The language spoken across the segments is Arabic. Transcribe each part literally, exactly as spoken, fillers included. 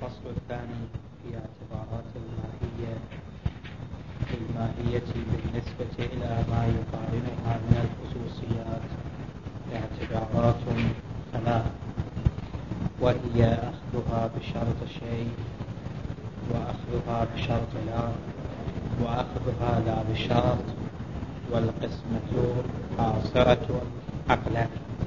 الفصل الثاني في اعتبارات الماهية الماهية بالنسبة إلى ما يقارنها من الخصوصيات اعتبارات ثلاث، وهي أخذها بشرط شيء، وأخذها بشرط لا، وأخذها لا بشرط، والقسمة حاصرة عقلا.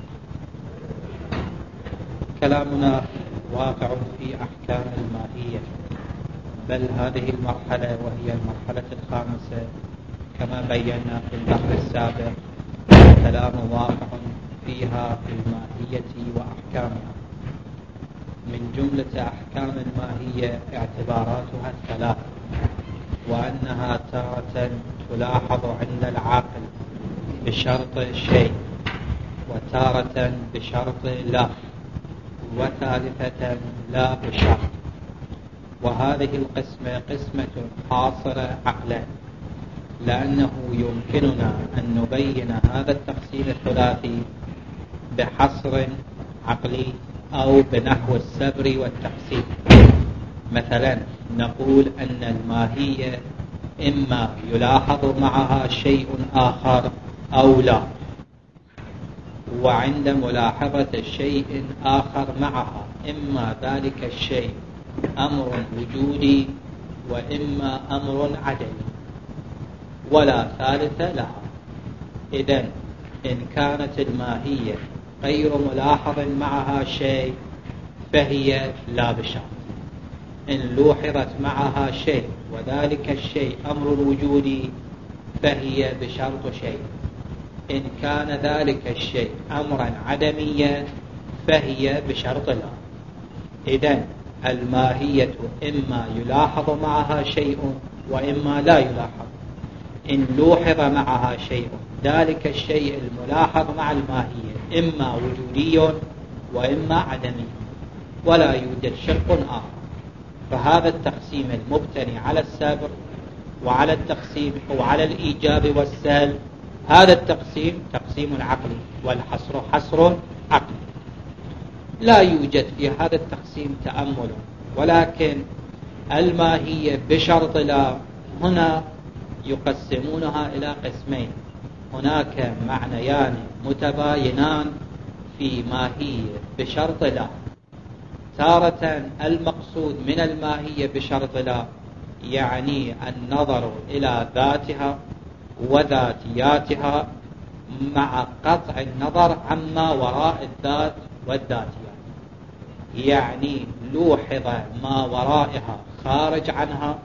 كلامنا واقع في أحكام الماهية، بل هذه المرحلة وهي المرحلة الخامسة كما بينا في البحر السابق كلام واقع فيها في الماهية وأحكامها. من جملة أحكام الماهية اعتباراتها الثلاث، وأنها تارة تلاحظ عند العاقل بشرط شيء، وتارة بشرط لا، وثالثة لا بشرط. وهذه القسمة قسمة حاصرة عقلا، لأنه يمكننا أن نبين هذا التقسيم الثلاثي بحصر عقلي أو بنحو السبر والتقسيم. مثلا نقول أن الماهية إما يلاحظ معها شيء آخر أو لا، وعند ملاحظة شيء آخر معها إما ذلك الشيء أمر وجودي وإما أمر عدمي، ولا ثالث لها. إذن إن كانت الماهية غير ملاحظ معها شيء فهي لا بشرط. إن لوحظت معها شيء وذلك الشيء أمر وجودي فهي بشرط شيء. إن كان ذلك الشيء أمرا عدميا فهي بشرط لا. إذن الماهية إما يلاحظ معها شيء وإما لا يلاحظ. إن لوحظ معها شيء ذلك الشيء الملاحظ مع الماهية إما وجودي وإما عدمي، ولا يوجد شق آخر. فهذا التقسيم المبتني على السابق وعلى التقسيم أو على الإيجاب والسلب، هذا التقسيم تقسيم عقلي، والحصر حصر عقلي. لا يوجد في هذا التقسيم تأمل، ولكن الماهية بشرط لا هنا يقسمونها إلى قسمين. هناك معنيان متباينان في ماهية بشرط لا. تارة المقصود من الماهية بشرط لا يعني النظر إلى ذاتها وذاتياتها مع قطع النظر عما وراء الذات والذاتيات، يعني لوحظ ما ورائها خارج عنها،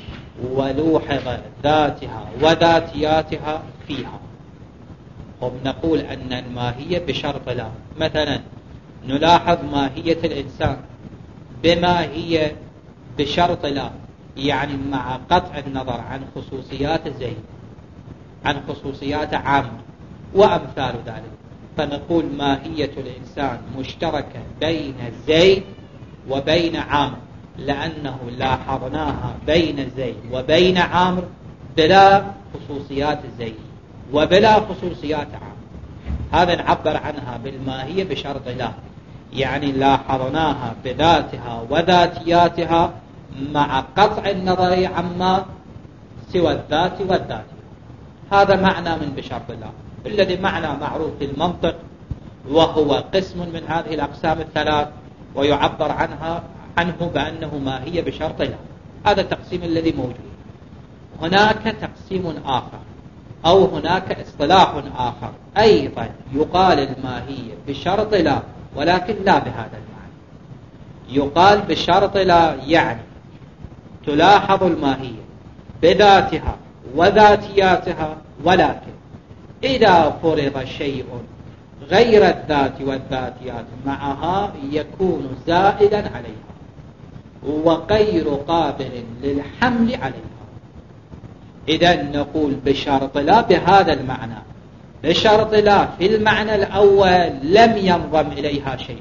ولوحظ ذاتها وذاتياتها فيها. هم نقول أن الماهية بشرط لا. مثلا نلاحظ ماهية الإنسان بما هي بشرط لا، يعني مع قطع النظر عن خصوصيات زيد، عن خصوصيات عامة وأمثال ذلك. فنقول ماهية الإنسان مشتركة بين زيد وبين عامر، لأنه لاحظناها بين زيد وبين عامر بلا خصوصيات زيد وبلا خصوصيات عامر. هذا نعبر عنها بالماهية بشرط لا، يعني لاحظناها بذاتها وذاتياتها مع قطع النظر عما سوى الذات والذاتية. هذا معنى من بشرط الله، الذي معنى معروف في المنطق، وهو قسم من هذه الأقسام الثلاث، ويعبر عنها عنه بأنه ماهية بشرط الله. هذا التقسيم الذي موجود. هناك تقسيم آخر أو هناك اصطلاح آخر أيضا يقال الماهية بشرط لا، ولكن لا بهذا المعنى. يقال بشرط لا يعني تلاحظ الماهية بذاتها وذاتياتها، ولكن إذا فرض شيء غير الذات والذاتيات معها يكون زائدا عليها وغير قابل للحمل عليها. إذن نقول بشرط لا بهذا المعنى. بشرط لا في المعنى الأول لم ينضم إليها شيء،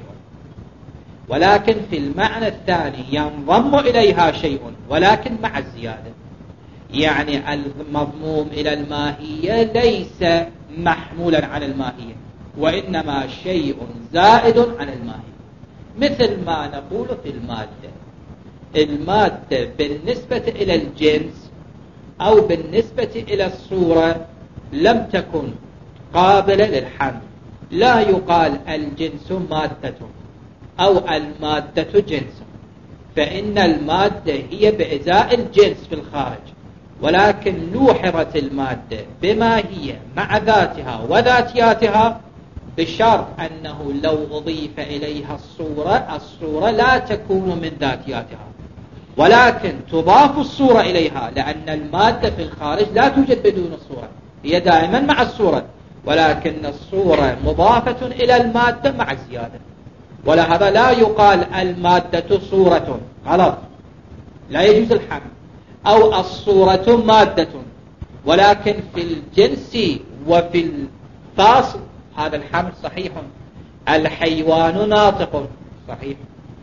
ولكن في المعنى الثاني ينضم إليها شيء ولكن مع الزيادة، يعني المضموم إلى الماهية ليس محمولا على الماهية، وإنما شيء زائد عن الماهية. مثل ما نقول في المادة، المادة بالنسبة إلى الجنس أو بالنسبة إلى الصورة لم تكن قابلة للحمل، لا يقال الجنس مادة أو المادة جنس، فإن المادة هي بإزاء الجنس في الخارج، ولكن لوحظت المادة بما هي مع ذاتها وذاتياتها بشرط أنه لو أضيف إليها الصورة الصورة لا تكون من ذاتياتها، ولكن تضاف الصورة إليها، لأن المادة في الخارج لا توجد بدون الصورة، هي دائما مع الصورة، ولكن الصورة مضافة إلى المادة مع الزيادة، ولهذا لا يقال المادة صورة، غلط، لا يجوز الحمل، أو الصورة مادة، ولكن في الجنس وفي الفاصل هذا الحمل صحيح. الحيوان ناطق صحيح،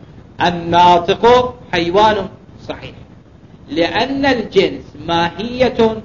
الناطق حيوان صحيح، لأن الجنس ماهية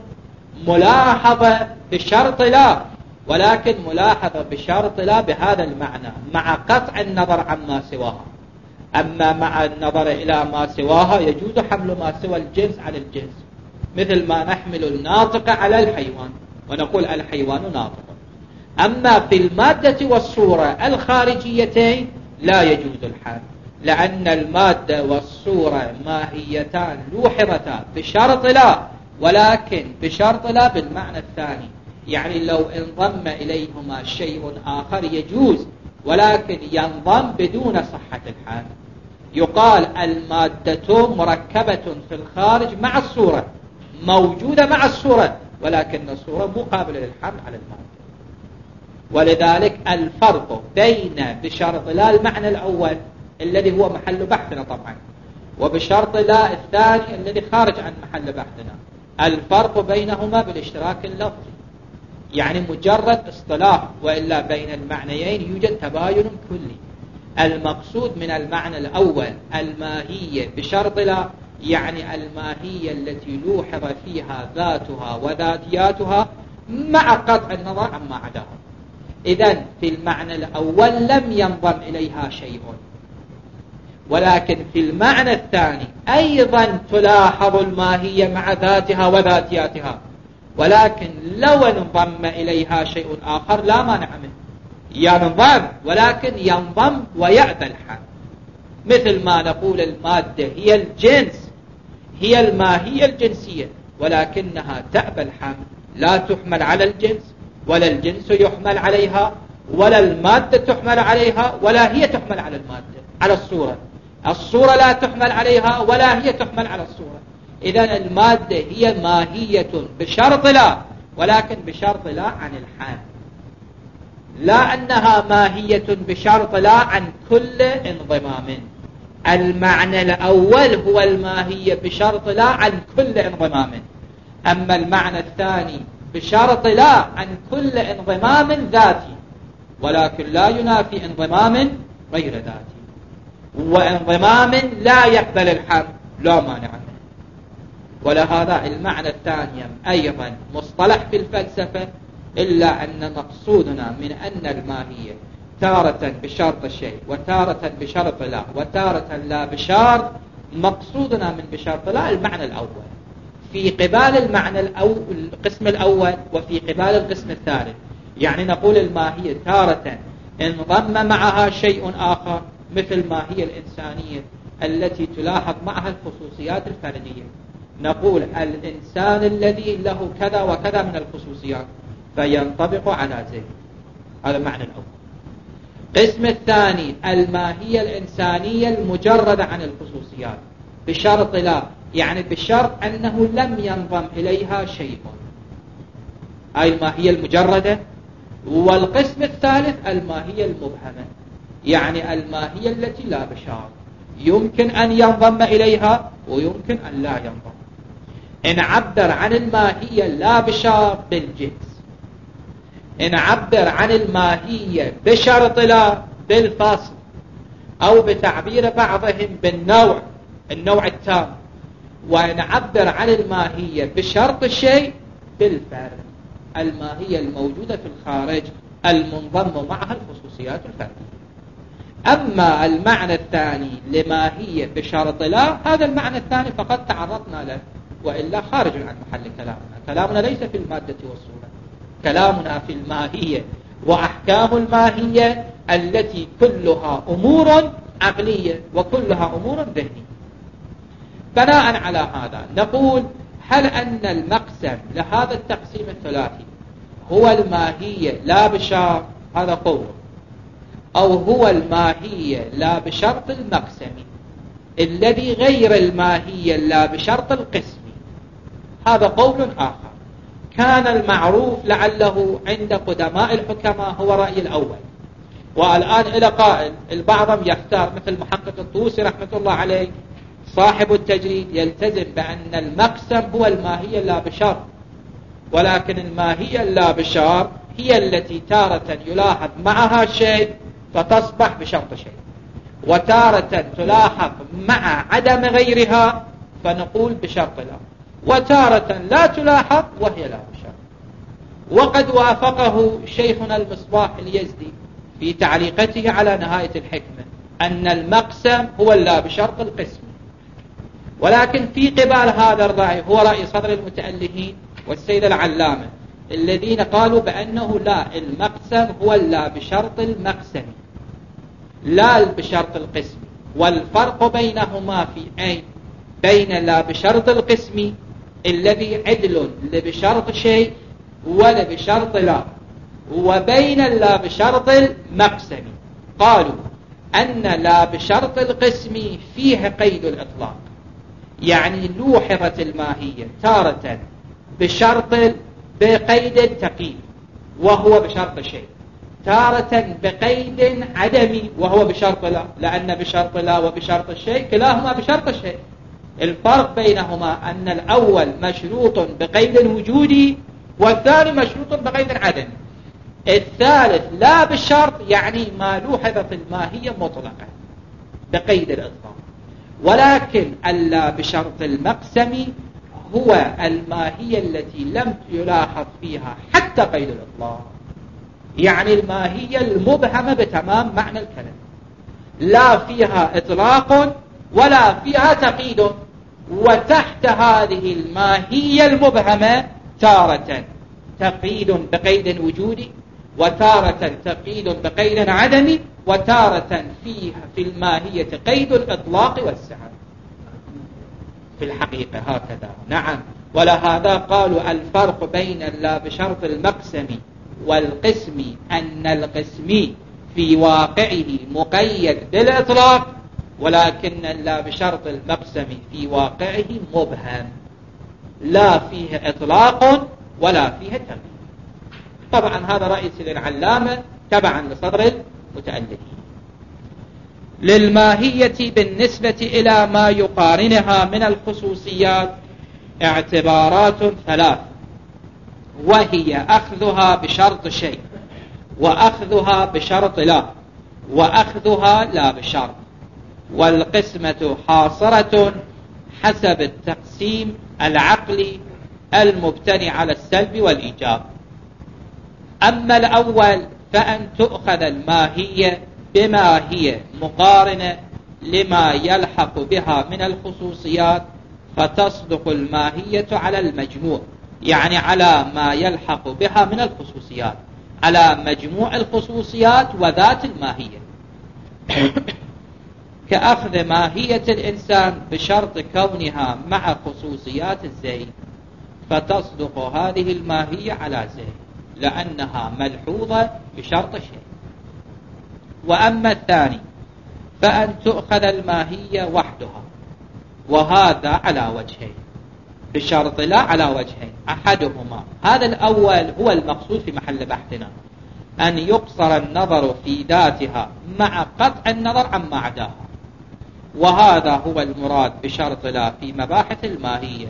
ملاحظة بشرط لا، ولكن ملاحظة بشرط لا بهذا المعنى مع قطع النظر عما سواها، أما مع النظر إلى ما سواها يجوز حمل ما سوى الجنس على الجنس، مثل ما نحمل الناطق على الحيوان ونقول الحيوان ناطق. أما في المادة والصورة الخارجيتين لا يجوز الحمل، لأن المادة والصورة ماهيتان لوحظتان بشرط لا، ولكن بشرط لا بالمعنى الثاني، يعني لو انضم إليهما شيء آخر يجوز، ولكن ينضم بدون صحة الحمل. يقال المادة مركبة في الخارج مع الصورة، موجودة مع الصورة، ولكن الصورة مو قابلة للحمل على المادة. ولذلك الفرق بين بشرط لا المعنى الأول الذي هو محل بحثنا طبعا، وبشرط لا الثاني الذي خارج عن محل بحثنا، الفرق بينهما بالاشتراك اللفظي، يعني مجرد اصطلاح، وإلا بين المعنيين يوجد تباين كلي. المقصود من المعنى الأول الماهية بشرط لا، يعني الماهية التي لوحظ فيها ذاتها وذاتياتها مع قطع النظر عما عداها. إذن في المعنى الأول لم ينضم إليها شيء، ولكن في المعنى الثاني أيضا تلاحظ الماهية مع ذاتها وذاتياتها، ولكن لو انضم إليها شيء آخر لا مانع منه، ينضم ولكن ينضم ويأبى الحمل، مثل ما نقول المادة هي الجنس، هي الماهية الجنسية، ولكنها تأبى الحمل، لا تحمل على الجنس، ولا الجنس يحمل عليها، ولا المادة تحمل عليها، ولا هي تحمل على المادة على الصورة، الصورة لا تحمل عليها ولا هي تحمل على الصورة. إذن المادة هي ماهية بشرط لا، ولكن بشرط لا عن الحمل، لا أنها ماهية بشرط لا عن كل انضمام. المعنى الأول هو الماهية بشرط لا عن كل انضمام، أما المعنى الثاني بشرط لا عن كل انضمام ذاتي، ولكن لا ينافي انضمام غير ذاتي، وانضمام لا يقبل الحمل لا مانع منه. ولهذا المعنى الثاني أيضا مصطلح في الفلسفة، إلا أن مقصودنا من أن الماهية تارة بشرط الشيء وتارة بشرط لا وتارة لا بشرط، مقصودنا من بشرط لا المعنى الأول في قبال المعنى الأول القسم الأول وفي قبال القسم الثالث. يعني نقول الماهية تارة انضم معها شيء آخر، مثل ما هي الإنسانية التي تلاحظ معها الخصوصيات الفردية، نقول الإنسان الذي له كذا وكذا من الخصوصيات فينطبق على زيد، هذا المعنى الأول. قسم الثاني الماهية الإنسانية المجردة عن الخصوصيات بشرط لا، يعني بشرط أنه لم ينضم إليها شيء، هاي الماهية المجردة. والقسم الثالث الماهية المبهمة، يعني الماهية التي لا بشرط، يمكن أن ينضم إليها ويمكن أن لا ينضم. إن عبر عن الماهية لا بشرط بالجنس، إن عبر عن الماهية بشرط لا بالفصل، أو بتعبير بعضهم بالنوع النوع التام، وإن عبر عن الماهية بشرط الشيء بالفرد، الماهية الموجودة في الخارج المنضم معها الخصوصيات الفردية. أما المعنى الثاني لماهية بشرط لا، هذا المعنى الثاني فقد تعرضنا له، وإلا خارج عن محل كلامنا. كلامنا ليس في المادة والصورة، كلامنا في الماهية وأحكام الماهية التي كلها أمور عقلية وكلها أمور ذهنية. بناء على هذا نقول: هل أن المقسم لهذا التقسيم الثلاثي هو الماهية لا بشرط، هذا قول، أو هو الماهية لا بشرط المقسم الذي غير الماهية لا بشرط القسم، هذا قول آخر. كان المعروف لعله عند قدماء الحكماء هو رأي الأول، والآن إلى قائل البعض يختار مثل محقق الطوسي رحمة الله عليه صاحب التجريد، يلتزم بأن المقسم هو الماهية لا بشرط، ولكن الماهية لا بشرط هي التي تارة يلاحظ معها شيء فتصبح بشرط شيء، وتارة تلاحظ مع عدم غيرها فنقول بشرط لا، وتارة لا تلاحظ وهي لا بشرط. وقد وافقه شيخنا المصباح اليزدي في تعليقته على نهاية الحكمة أن المقسم هو اللا بشرط القسم، ولكن في قبال هذا الرأي هو رأي صدر المتألهين والسيد العلامة الذين قالوا بأنه لا، المقسم هو اللا بشرط المقسم لا بشرط القسم. والفرق بينهما في أين؟ بين لا بشرط القسم الذي عدل لبشرط شيء ولا بشرط لا، وبين لا بشرط المقسم. قالوا أن لا بشرط القسم فيه قيد الإطلاق، يعني لوحظت الماهية تارة بشرط بقيد تقييد وهو بشرط شيء، تارة بقيد عدمي وهو بشرط لا، لأن بشرط لا وبشرط الشيء كلاهما بشرط الشيء. الفرق بينهما أن الأول مشروط بقيد وجودي والثاني مشروط بقيد عدمي. الثالث لا بالشرط، يعني ما لوحظت الماهية مطلقة بقيد الإطلاق، ولكن اللا بشرط المقسم هو الماهية التي لم يلاحظ فيها حتى قيد الإطلاق، يعني الماهية المبهمة بتمام معنى الكلام، لا فيها إطلاق ولا فيها تقييد. وتحت هذه الماهية المبهمة تارة تقييد بقيد وجودي، وتارة تقييد بقيد عدمي، وتارة فيها في الماهية قيد الإطلاق والسعة في الحقيقة هكذا. نعم، ولهذا قالوا الفرق بين لا بشرط المقسم والقسم أن القسم في واقعه مقيد بالإطلاق، ولكن لا بشرط المقسم في واقعه مبهم، لا فيه إطلاق ولا فيه تقييد. طبعا هذا رأي سيد العلامة تبعا لصدر المتألهين. للماهية بالنسبة إلى ما يقارنها من الخصوصيات اعتبارات ثلاث، وهي أخذها بشرط شيء، وأخذها بشرط لا، وأخذها لا بشرط. والقسمة حاصرة حسب التقسيم العقلي المبتني على السلب والإيجاب. أما الأول فأن تؤخذ الماهية بما هي مقارنة لما يلحق بها من الخصوصيات، فتصدق الماهية على المجموع، يعني على ما يلحق بها من الخصوصيات، على مجموع الخصوصيات وذات الماهية. كأخذ ماهية الإنسان بشرط كونها مع خصوصيات الزيد، فتصدق هذه الماهية على زيد لأنها ملحوظة بشرط شيء. وأما الثاني فأن تؤخذ الماهية وحدها، وهذا على وجهين، بشرط لا على وجهين. أحدهما هذا الأول هو المقصود في محل بحثنا، أن يقصر النظر في ذاتها مع قطع النظر عما عداها، وهذا هو المراد بشرط لا في مباحث الماهية.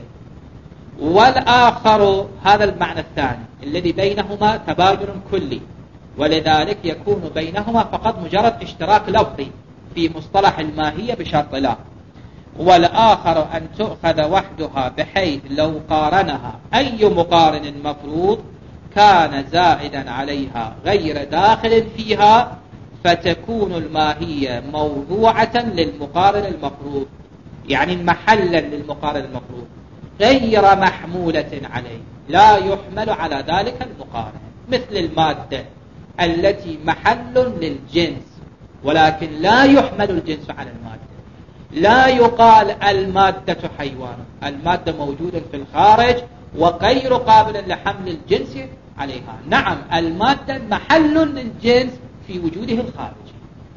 والآخر هذا المعنى الثاني الذي بينهما تباين كلي، ولذلك يكون بينهما فقط مجرد اشتراك لفظي في مصطلح الماهية بشرط لا. والآخر أن تؤخذ وحدها، بحيث لو قارنها أي مقارن مفروض كان زائدا عليها غير داخل فيها، فتكون الماهية موضوعة للمقارن المفروض، يعني محلا للمقارن المفروض غير محمولة عليه، لا يحمل على ذلك المقارن، مثل المادة التي محل للجنس ولكن لا يحمل الجنس على المادة. لا يقال المادة حيوان، المادة موجودة في الخارج وغير قابل لحمل الجنس عليها. نعم المادة محل للجنس في وجوده الخارجي.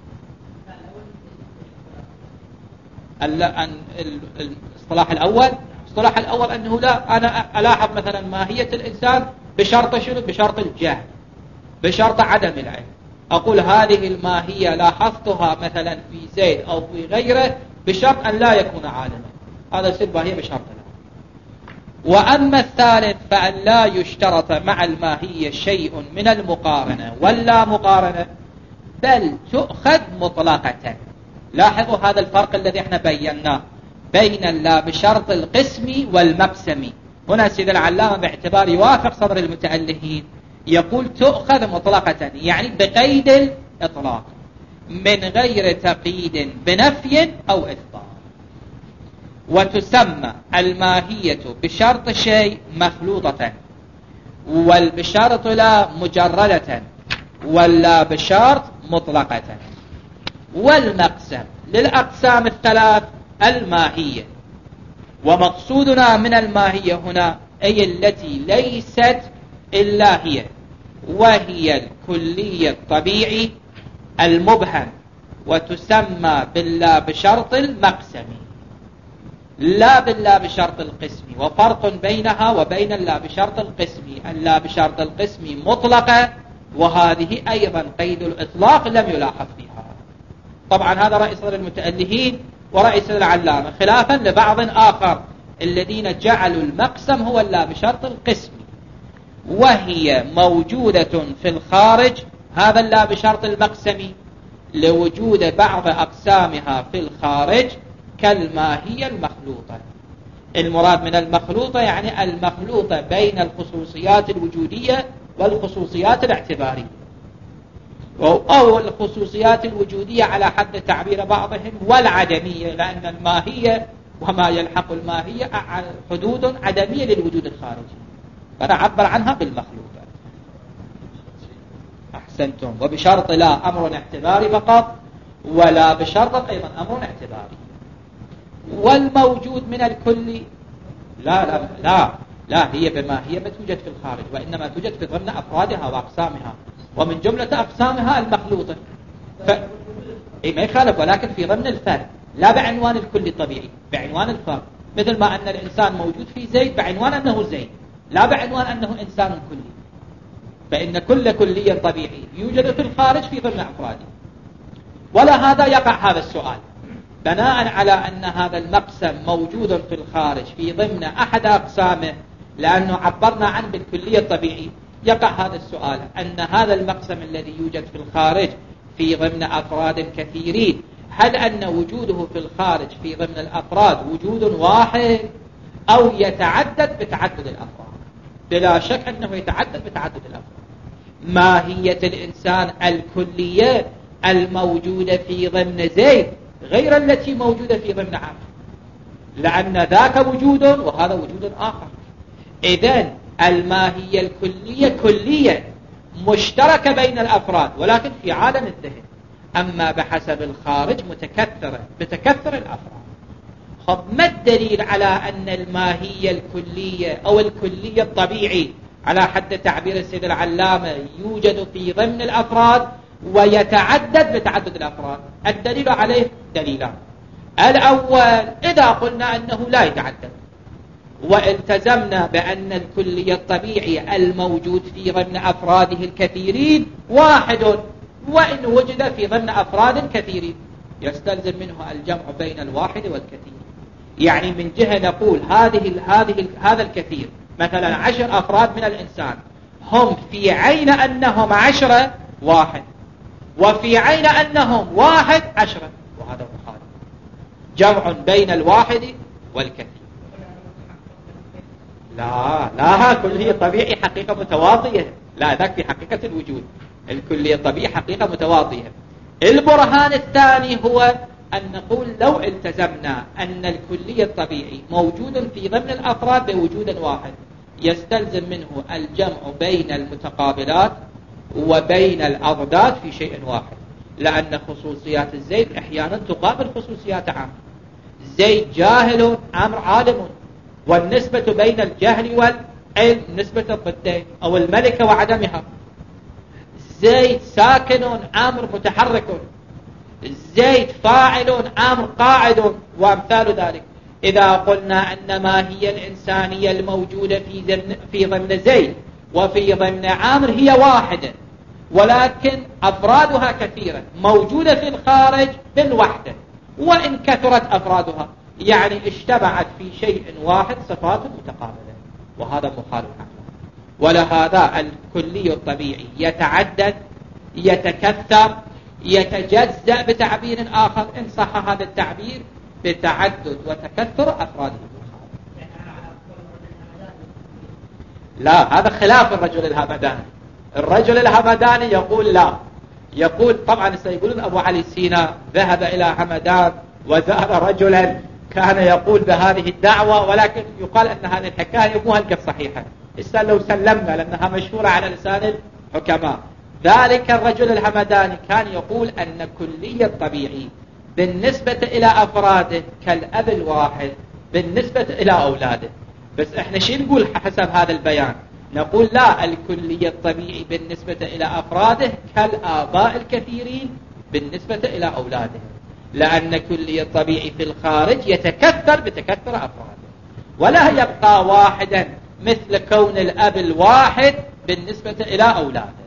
الاصطلاح الأول الاصطلاح الأول أنه لا، أنا ألاحظ مثلا ماهية الإنسان بشرط شنو؟ بشرط الجهل، بشرط عدم العلم. أقول هذه الماهية لاحظتها مثلا في زيد أو في غيره بشرط أن لا يكون عالما، هذا يصير ماهية بشرط لا. وأما الثالث فأن لا يشترط مع الماهية شيء من المقارنة ولا مقارنة، بل تؤخذ مطلقة. لاحظوا هذا الفرق الذي احنا بيناه بين اللا بشرط القسم والمقسم. هنا سيد العلامة باعتبار يوافق صدر المتألهين يقول تؤخذ مطلقة، يعني بقيد الإطلاق من غير تقييد بنفي أو إثبات. وتسمى الماهية بشرط شيء مخلوطة، والبشرط لا مجردة، ولا بشرط مطلقة. والمقسم للأقسام الثلاث الماهية، ومقصودنا من الماهية هنا أي التي ليست إلا هي، وهي الكلية الطبيعي المبهم، وتسمى باللا بشرط المقسم لا باللا بشرط القسم. وفرق بينها وبين اللا بشرط القسم، اللا بشرط القسم مطلقة، وهذه أيضا قيد الإطلاق لم يلاحظ فيها. طبعا هذا رأي صدر المتألهين ورأي صدر العلامة، خلافا لبعض آخر الذين جعلوا المقسم هو اللا بشرط القسم، وهي موجودة في الخارج. هذا اللا بشرط المقسم لوجود بعض أقسامها في الخارج كالماهية المخلوطة. المراد من المخلوطة يعني المخلوطة بين الخصوصيات الوجودية والخصوصيات الاعتبارية، أو الخصوصيات الوجودية على حد تعبير بعضهم والعدمية، لأن الماهية وما يلحق الماهية حدود عدمية للوجود الخارجي، فنعبر عنها بالمخلوطة. أحسنتم. وبشرط لا أمر اعتباري فقط، ولا بشرط أيضا أمر اعتباري. والموجود من الكل لا لا لا لا هي بما هي ما توجد في الخارج، وإنما توجد في ضمن أفرادها وأقسامها، ومن جملة أقسامها المخلوطة. ف... إيه ما يخالف، ولكن في ضمن الفرد، لا بعنوان الكل الطبيعي، بعنوان الفرد. مثل ما أن الإنسان موجود في زيد بعنوان أنه زيد، لا بعنوان أنه إنسان كلي. فإن كل كلية طبيعي يوجد في الخارج في ضمن أفراده. ولا هذا يقع هذا السؤال بناء على أن هذا المقسم موجود في الخارج في ضمن أحد أقسامه، لأنه عبرنا عنه بالكلية الطبيعي. يقع هذا السؤال أن هذا المقسم الذي يوجد في الخارج في ضمن أفراد كثيرين، هل أن وجوده في الخارج في ضمن الأفراد وجود واحد أو يتعدد بتعدد الأفراد؟ بلا شك أنه يتعدد بتعدد الأفراد. ماهية الإنسان الكلية الموجودة في ضمن زيد غير التي موجودة في ضمن عمرو، لأن ذاك وجود وهذا وجود آخر. إذن الماهية الكلية كلية مشتركة بين الأفراد ولكن في عالم الذهن، أما بحسب الخارج متكثرة بتكثر الأفراد. خب ما الدليل على أن الماهية الكلية أو الكلية الطبيعي على حد تعبير السيد العلامة يوجد في ضمن الأفراد ويتعدد بتعدد الأفراد؟ الدليل عليه دليلان. الأول إذا قلنا أنه لا يتعدد والتزمنا بأن الكلية الطبيعي الموجود في ضمن أفراده الكثيرين واحد، وإن وجد في ضمن أفراد كثيرين يستلزم منه الجمع بين الواحد والكثير. يعني من جهة نقول هذه هذه هذا الكثير مثلا عشر أفراد من الإنسان هم في عين أنهم عشرة واحد، وفي عين أنهم واحد عشرة، وهذا مخالف. جمع بين الواحد والكثير. لا لا كلية طبيعي حقيقة متواضية، لا ذاك في حقيقة الوجود. الكلية طبيعي حقيقة متواضية. البرهان الثاني هو أن نقول لو التزمنا أن الكلي الطبيعي موجود في ضمن الأفراد بوجود واحد، يستلزم منه الجمع بين المتقابلات وبين الأضداد في شيء واحد، لأن خصوصيات الزيد أحيانا تقابل خصوصيات عمرو. زيد جاهل، عمرو عالم، والنسبة بين الجهل والعلم نسبة الضدين، أو الملكة وعدمها. زيد ساكن، عمرو متحرك. زيد فاعل، عمرو قاعد، وأمثال ذلك. إذا قلنا أن ما هي الإنسانية الموجودة في ضمن في ضمن زيد وفي ضمن عمرو هي واحدة، ولكن أفرادها كثيرة، موجودة في الخارج بالوحدة، وإن كثرت أفرادها يعني اجتمعت في شيء واحد صفات متقابلة، وهذا محال عقلا. ولهذا الكلي الطبيعي يتعدد، يتكثر، يتجزأ بتعبير آخر إن صح هذا التعبير بتعدد وتكثر أفراده. لا، هذا خلاف الرجل الهمداني. الرجل الهمداني يقول لا، يقول طبعا سيقولون أبو علي سينا ذهب إلى همدان وزار رجلا كان يقول بهذه الدعوة، ولكن يقال أن هذه الحكاية مو هلقة صحيحة، إسا لو سلمنا لأنها مشهورة على لسان الحكماء. ذلك الرجل الهمداني كان يقول أن كلية الطبيعي بالنسبة إلى أفراده كالأب الواحد بالنسبة إلى أولاده. بس إحنا شو نقول حسب هذا البيان؟ نقول لا، الكلية الطبيعي بالنسبة إلى أفراده كالآباء الكثيرين بالنسبة إلى أولاده، لأن كلية الطبيعي في الخارج يتكثر بتكثر أفراده، ولا يبقى واحدا مثل كون الأب الواحد بالنسبة إلى أولاده.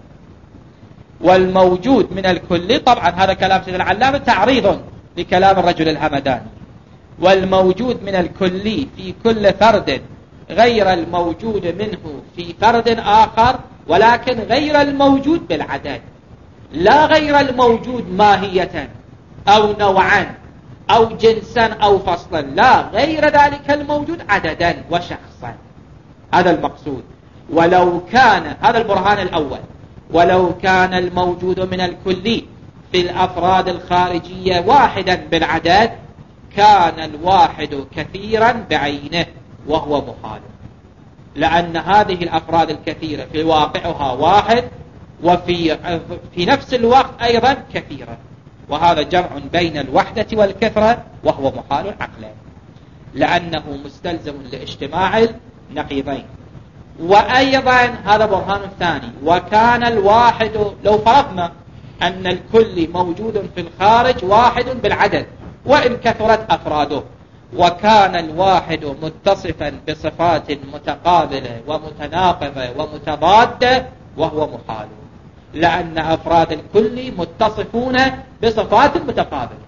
والموجود من الكلي، طبعا هذا كلام سيد العلامة تعريض لكلام الرجل الهمداني، والموجود من الكلي في كل فرد غير الموجود منه في فرد آخر، ولكن غير الموجود بالعدد، لا غير الموجود ماهية أو نوعا أو جنسا أو فصلا، لا، غير ذلك الموجود عددا وشخصا. هذا المقصود. ولو كان هذا البرهان الأول، ولو كان الموجود من الكلي في الأفراد الخارجية واحدا بالعدد كان الواحد كثيرا بعينه وهو محال، لأن هذه الأفراد الكثيرة في واقعها واحد وفي في نفس الوقت أيضا كثيرة، وهذا جمع بين الوحدة والكثرة وهو محال عقلا، لأنه مستلزم لاجتماع النقيضين. وأيضا هذا برهان ثاني، وكان الواحد، لو فرضنا أن الكل موجود في الخارج واحد بالعدد وإن كثرت أفراده، وكان الواحد متصفا بصفات متقابلة ومتناقضة ومتضادة وهو محال، لأن أفراد الكل متصفون بصفات متقابلة.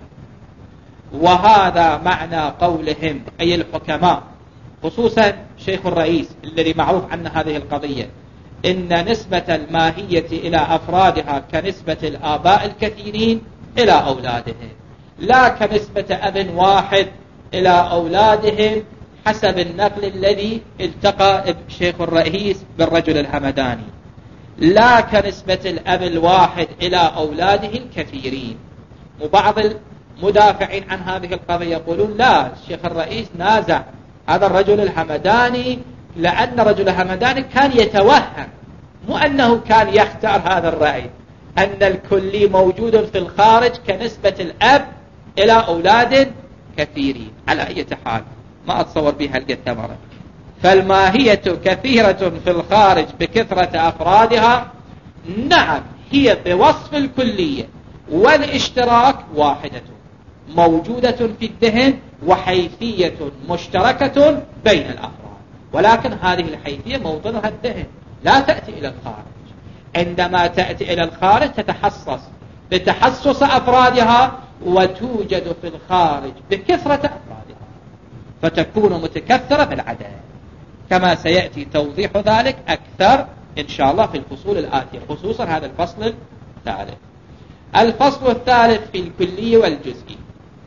وهذا معنى قولهم أي الحكماء، خصوصا شيخ الرئيس الذي معروف عن هذه القضية، إن نسبة الماهية إلى أفرادها كنسبة الآباء الكثيرين إلى أولادهم، لا كنسبة أب واحد إلى أولادهم حسب النقل الذي التقى شيخ الرئيس بالرجل الهمداني، لا كنسبة الأب الواحد إلى أولاده الكثيرين. وبعض المدافعين عن هذه القضية يقولون لا، الشيخ الرئيس نازع هذا الرجل الهمداني، لأن الرجل الهمداني كان يتوهم، مو أنه كان يختار هذا الرأي، أن الكلي موجود في الخارج كنسبة الأب إلى أولاد كثيرين. على أي حال ما أتصور بها الثمرة، فالماهية كثيرة في الخارج بكثرة أفرادها، نعم هي بوصف الكلية والاشتراك واحدة موجودة في الذهن وحيثية مشتركة بين الأفراد، ولكن هذه الحيثية موطنها الذهن، لا تأتي إلى الخارج. عندما تأتي إلى الخارج تتحصص بتحصص أفرادها وتوجد في الخارج بكثرة أفرادها، فتكون متكثرة بالعدد، كما سيأتي توضيح ذلك أكثر إن شاء الله في الفصول الآتية، خصوصا هذا الفصل الثالث. الفصل الثالث في الكلي والجزئي.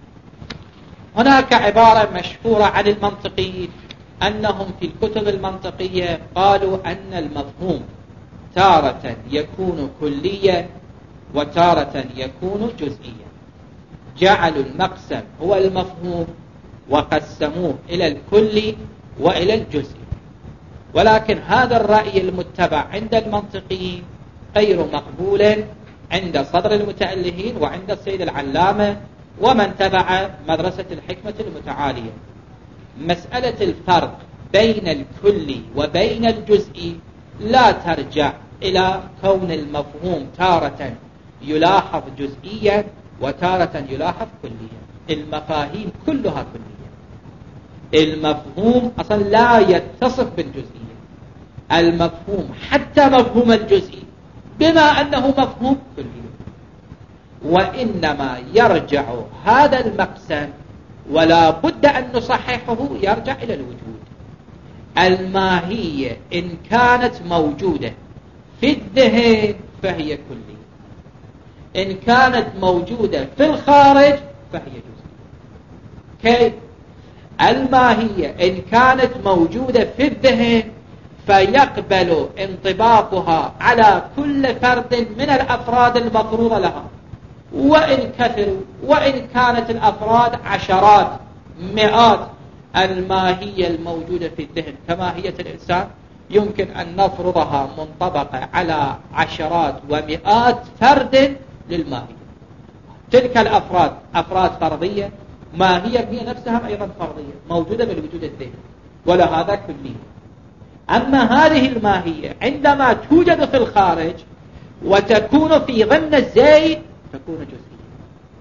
هناك عبارة مشهورة عن المنطقيين أنهم في الكتب المنطقية قالوا أن المفهوم تارة يكون كليا وتارة يكون جزئيا. جعلوا المقسم هو المفهوم وقسموه إلى الكل وإلى الجزء، ولكن هذا الرأي المتبع عند المنطقيين غير مقبول عند صدر المتألهين وعند السيد العلامة ومن تبع مدرسة الحكمة المتعالية. مسألة الفرق بين الكل وبين الجزء لا ترجع إلى كون المفهوم تارة يلاحظ جزئيا وتارة يلاحظ كليا. المفاهيم كلها كلية، المفهوم أصلا لا يتصف بالجزئية. المفهوم حتى مفهوم الجزئي بما أنه مفهوم كلي، وإنما يرجع هذا المقسم ولا بد أن نصححه يرجع إلى الوجود. الماهية إن كانت موجودة في الذهن فهي كلية، إن كانت موجودة في الخارج فهي جزئية. كيف؟ الماهية إن كانت موجودة في الذهن فيقبل انطباقها على كل فرد من الأفراد المفروض لها، وإن كثروا، وإن كانت الأفراد عشرات مئات. الماهية الموجودة في الذهن كماهية الإنسان يمكن أن نفرضها منطبقة على عشرات ومئات فرد للماهية. تلك الأفراد أفراد فرضية، ماهية هي نفسها أيضا فرضية موجودة بالوجود الذهني، ولا هذا كلية. أما هذه الماهية عندما توجد في الخارج وتكون في ضمن الزيد تكون جزئية،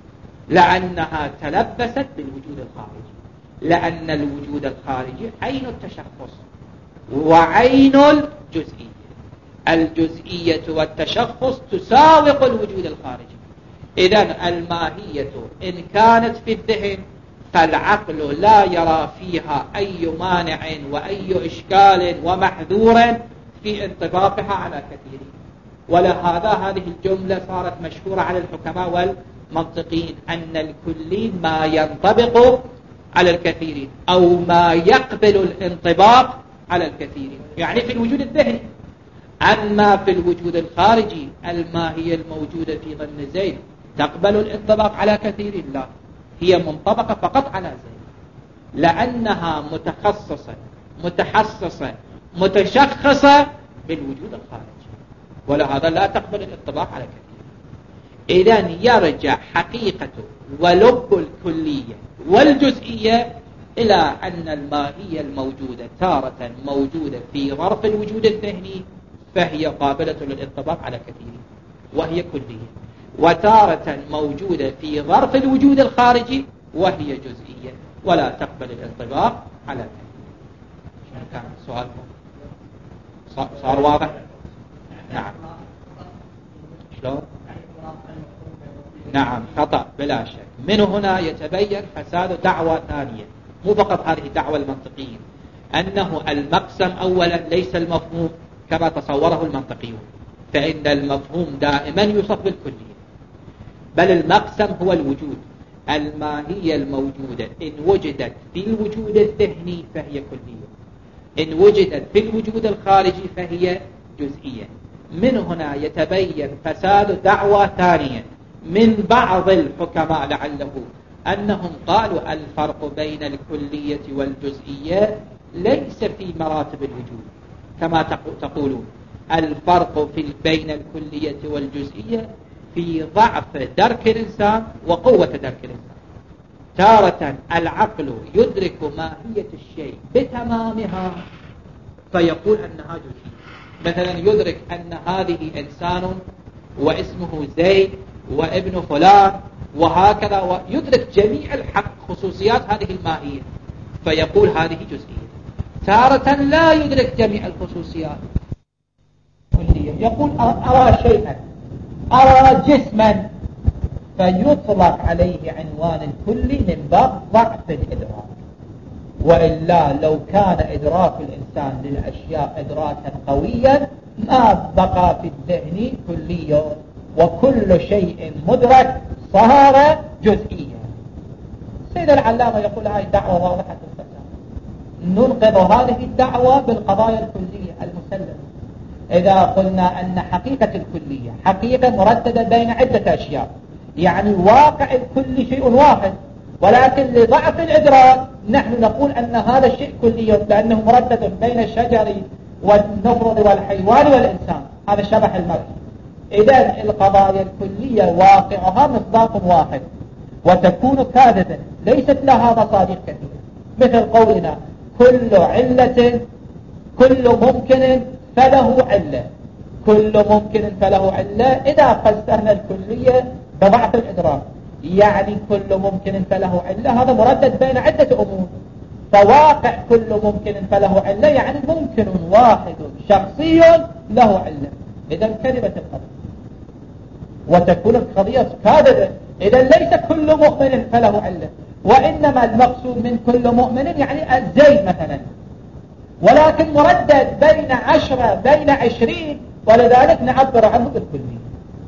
لأنها تلبست بالوجود الخارجي، لأن الوجود الخارجي عين التشخص وعين الجزئية. الجزئية والتشخص تساوق الوجود الخارجي. إذن الماهية إن كانت في الذهن فالعقل لا يرى فيها أي مانع وأي إشكال ومحذور في انطباقها على كثير. ولهذا هذه الجملة صارت مشهورة على الحكماء والمنطقين أن الكلي ما ينطبق على الكثيرين أو ما يقبل الانطباق على الكثيرين، يعني في الوجود الذهني. أما في الوجود الخارجي الماهية الموجودة في ضمن زيد تقبل الانطباق على كثير؟ لا، هي منطبقة فقط على زيد، لأنها متخصصة متحصصة متشخصة بالوجود الخارجي، ولهذا لا تقبل الانطباق على كثير. إذن يرجع حقيقة ولب الكلية والجزئية إلى أن الماهية الموجودة تارة موجودة في ظرف الوجود الذهني فهي قابلة للانطباق على كثير وهي كلية، وتارة موجودة في ظرف الوجود الخارجي وهي جزئية ولا تقبل الانطباق على كثير. شنو كان سؤالكم؟ صار واضح؟ نعم. شلون؟ نعم خطأ بلا شك. من هنا يتبين فساد دعوة ثانية، مو فقط هذه الدعوة المنطقية أنه المقسم أولا ليس المفهوم كما تصوره المنطقيون، فإن المفهوم دائما يوصف بالكلية، بل المقسم هو الوجود. الماهية الموجودة إن وجدت في الوجود الذهني فهي كلية، إن وجدت في الوجود الخارجي فهي جزئية. من هنا يتبين فساد دعوة ثانية من بعض الحكماء لعله أنهم قالوا الفرق بين الكلية والجزئية ليس في مراتب الوجود كما تقولون، الفرق في بين الكلية والجزئية في ضعف درك الإنسان وقوة درك الإنسان. تارة العقل يدرك ماهية الشيء بتمامها فيقول أنها جزئية، مثلا يدرك أن هذه إنسان واسمه زيد وابن فلان وهكذا، ويدرك جميع الحق خصوصيات هذه الماهية فيقول هذه جزئية. تارة لا يدرك جميع الخصوصيات، يقول أرى شيئا، أرى جسما، فيطلق عليه عنوان الكلي من باب ضعف الإدراك. وإلا لو كان إدراك الإنسان للأشياء إدراكا قويا ما بقى في الذهن كلي، وكل شيء مدرك صار جزئيا. سيد العلامة يقول هذه الدعوة واضحة الفساد، ننقذ هذه الدعوة بالقضايا الكلية المسلمة. إذا قلنا أن حقيقة الكلية حقيقة مرددة بين عدة أشياء، يعني واقع الكل شيء واحد، ولكن لضعف الإدراك نحن نقول أن هذا الشيء كلي لأنه مردد بين الشجر والنفرض والحيوان والإنسان، هذا شبح المرء. إذا القضايا الكلية واقعها مصداق واحد وتكون كاذبة ليست لها مصادق كثيرة، مثل قولنا كل علة كل ممكن فله علة، كل ممكن فله علة إذا فسرنا الكلية بضعف الإدراك، يعني كل ممكن فله علة هذا مردد بين عدة أمور، فواقع كل ممكن فله علة يعني ممكن واحد شخصي له علة، إذا كذبت القضية وتكون القضية كاذبة. إذا ليس كل مؤمن فله علة، وإنما المقصود من كل مؤمن يعني الزيد مثلا، ولكن مردد بين عشرة بين عشرين، ولذلك نعبر عنه بالكلية.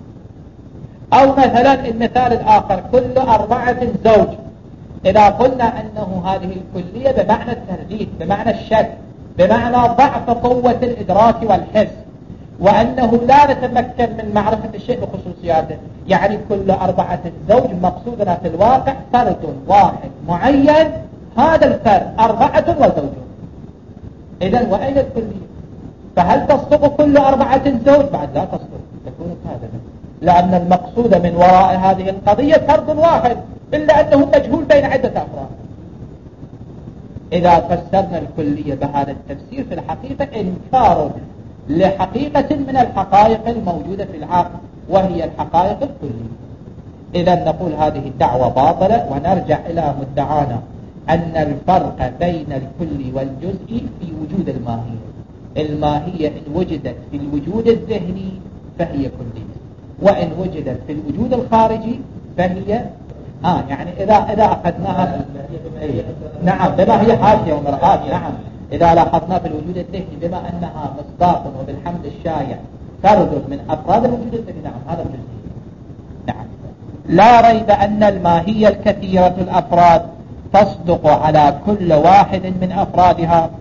أو مثلا المثال الآخر كل أربعة زوج، إذا قلنا أنه هذه الكلية بمعنى الترديد بمعنى الشك بمعنى ضعف قوة الإدراك والحس، وأنه لا نتمكن من معرفة الشيء بخصوصياته، يعني كل أربعة زوج مقصودنا في الواقع فرد واحد معين، هذا الفرد أربعة وزوج. إذن وأين الكلية؟ فهل تصدق كل أربعة زوج؟ بعد لا تصدق، تكون كاذبة، لأن المقصود من وراء هذه القضية فرد واحد إلا أنه مجهول بين عدة أفراد. إذا فسرنا الكلية بهذا التفسير في الحقيقة إنكار لحقيقة من الحقائق الموجودة في العقل وهي الحقائق الكلية. إذا نقول هذه الدعوة باطلة ونرجع إلى مدعانا أن الفرق بين الكل والجزء في وجود الماهية. الماهية إن وجدت في الوجود الذهني فهي كلية، وإن وجدت في الوجود الخارجي فهي آه يعني إذا إذا أخذناها إيه. نعم بما هي حاشية ومرآة. نعم إذا لاحظنا في الوجود الذهني بما أنها مصداق وبالحمد الشايع فرد من أفراد الوجود الذهني، نعم هذا الجزء. نعم لا ريب أن الماهية الكثيرة الأفراد تصدق على كل واحد من أفرادها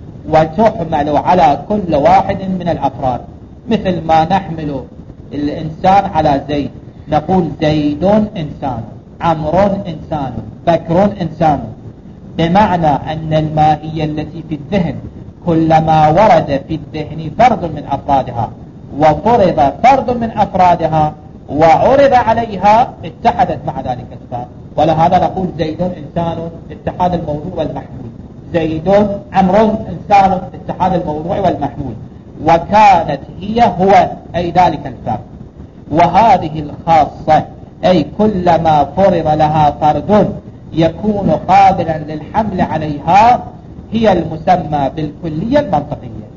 وتحمل على كل واحد من الأفراد، مثل ما نحمل الإنسان على زيد، نقول زيد إنسان، عمرو إنسان، بكر إنسان، بمعنى أن الماهية التي في الذهن كلما ورد في الذهن فرد من أفرادها وفرض فرد من أفرادها وعرض عليها اتحدت مع ذلك الفرد، ولهذا نقول زيد إنسان اتحاد الموضوع والمحمول، زيد عمرو إنسان اتحاد الموضوع والمحمول، وكانت هي هو أي ذلك الفرد. وهذه الخاصة أي كلما فرض لها فرد يكون قابلا للحمل عليها هي المسمى بالكلية المنطقية،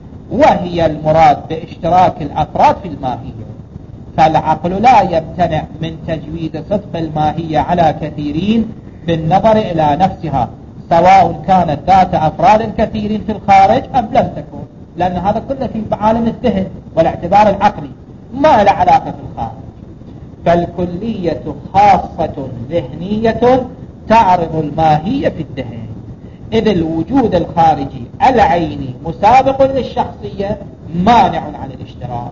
وهي المراد باشتراك الأفراد في الماهية. فالعقل لا يمتنع من تجويد صدق الماهية على كثيرين بالنظر إلى نفسها، سواء كانت ذات أفراد كثيرين في الخارج أم لم تكن، لأن هذا كله في عالم الذهن والاعتبار العقلي ما له علاقة في الخارج. فالكلية خاصة ذهنية تعرض الماهية في الذهن، إذ الوجود الخارجي العيني مسابق للشخصية مانع عن الاشتراك.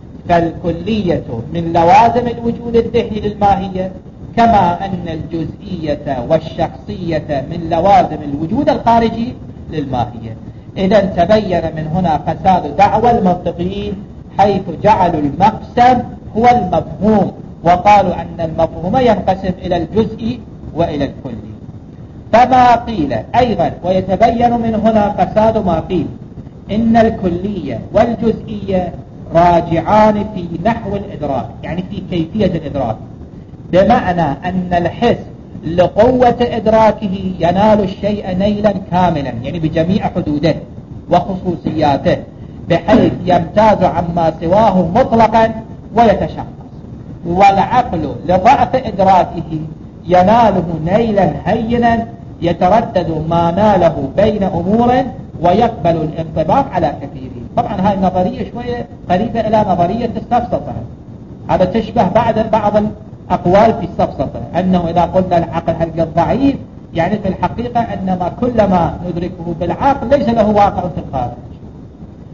فالكلية من لوازم الوجود الذهني للماهية، كما أن الجزئية والشخصية من لوازم الوجود الخارجي للماهية. إذا تبين من هنا فساد دعوى المنطقيين حيث جعلوا المقسم هو المفهوم، وقالوا أن المفهوم ينقسم إلى الجزء وإلى الكل. فما قيل أيضا ويتبين من هنا فساد ما قيل إن الكلية والجزئية راجعان في نحو الإدراك، يعني في كيفية الإدراك، بمعنى أن الحس لقوة إدراكه ينال الشيء نيلا كاملا، يعني بجميع حدوده وخصوصياته، بحيث يمتاز عما سواه مطلقا ويتشخص. والعقل لضعف إدراكه يناله نيلا هينا يتردد ما ناله بين أمور ويقبل الانطباق على كثيرين. طبعا هاي النظرية شوية قريبة إلى نظرية السفسطة، هذا تشبه بعض بعض الأقوال في السفسطة، أنه إذا قلنا العقل هلقى ضعيف يعني في الحقيقة أنما كل ما ندركه بالعقل ليس له واقع في الخارج.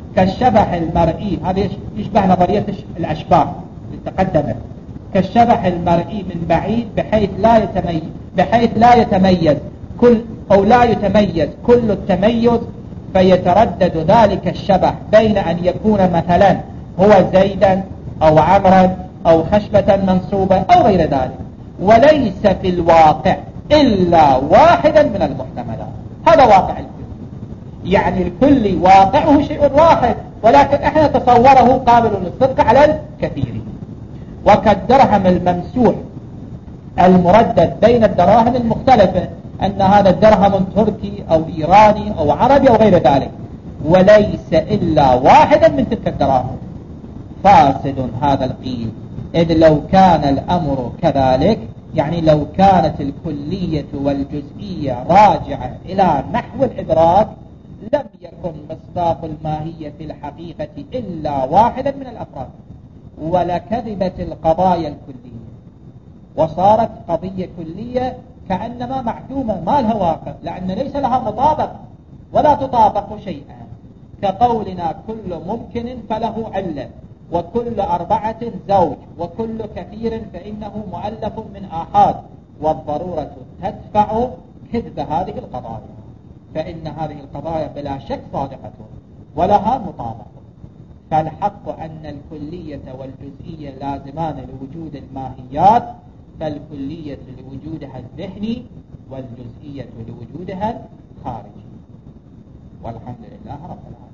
كالشبح المرئي، هذا يشبه نظرية الأشباح اللي تقدمت، كالشبح المرئي من بعيد بحيث لا يتميز بحيث لا يتميز كل أو لا يتميز كل التميز، فيتردد ذلك الشبح بين أن يكون مثلا هو زيدا أو عمرا أو خشبة منصوبة أو غير ذلك، وليس في الواقع إلا واحدا من المحتملات. هذا واقع الكل، يعني الكل واقعه شيء واحد، ولكن احنا تصوره قابل للصدق على الكثير. وكالدرهم الممسوح المردد بين الدراهم المختلفة، أن هذا الدرهم تركي أو إيراني أو عربي أو غير ذلك، وليس إلا واحدا من تلك الدراهم. فاسد هذا القيل، إذ لو كان الأمر كذلك، يعني لو كانت الكلية والجزئية راجعة إلى نحو الإدراك، لم يكن مصداق الماهية في الحقيقة إلا واحدا من الأفراد، ولكذبت القضايا الكلية وصارت قضية كلية كأنما معدومة ما لها واقع، لأن ليس لها مطابق ولا تطابق شيئا. كقولنا كل ممكن فله علة، وكل أربعة زوج، وكل كثير فإنه مؤلف من آحاد، والضرورة تدفع كذب هذه القضايا، فإن هذه القضايا بلا شك صادقة ولها مطابق. فالحق أن الكلية والجزئية لازمان لوجود الماهيات، فالكلية لوجودها الذهني والجزئية لوجودها الخارجي. والحمد لله رب العالمين.